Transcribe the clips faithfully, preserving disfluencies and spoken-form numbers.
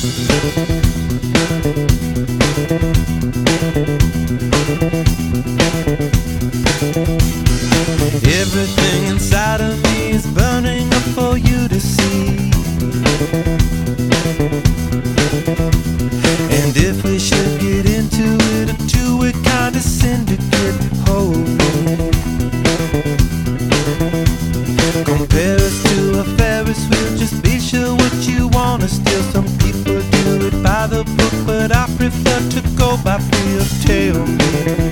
Everything inside of me is burning up for you to see. And if we should get into it, a two-way kind of syndicate, hold me. Compare us to a Ferris wheel, just be sure what you wanna steal. Some people do it by the book, but I prefer to go by feel. Tell me,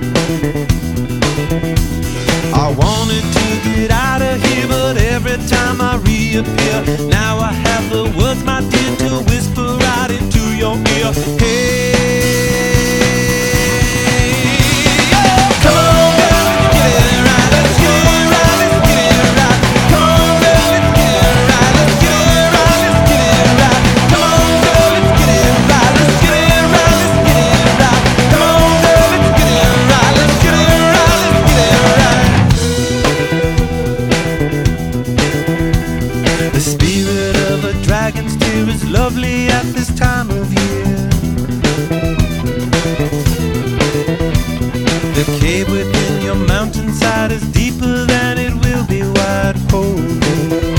I wanted to get out of here, but every time I reappear, now I have the words, my dear, to whisper right into your ear. Hey, oh, come on, girl, let's get it right. Let's get it right, let's get it right. Come on, girl, let's get it right. Let's get it right, let's get it right. Come on, girl, let's get it right. Let's get it right, let's get it right. Come on, girl, let's get it right. Let's get it right, let's get it right. The spirit of a dragon's tear is lovely at this time of year. The cave within your mountainside is deeper than it will be wide. Hold me.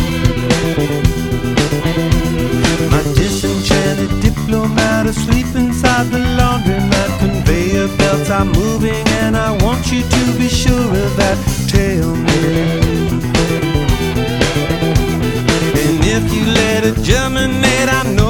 My disenchanted diplomat asleep inside the laundromat. Conveyor belts are moving and I want you to be sure of that. Tell me, and if you let it germinate, I know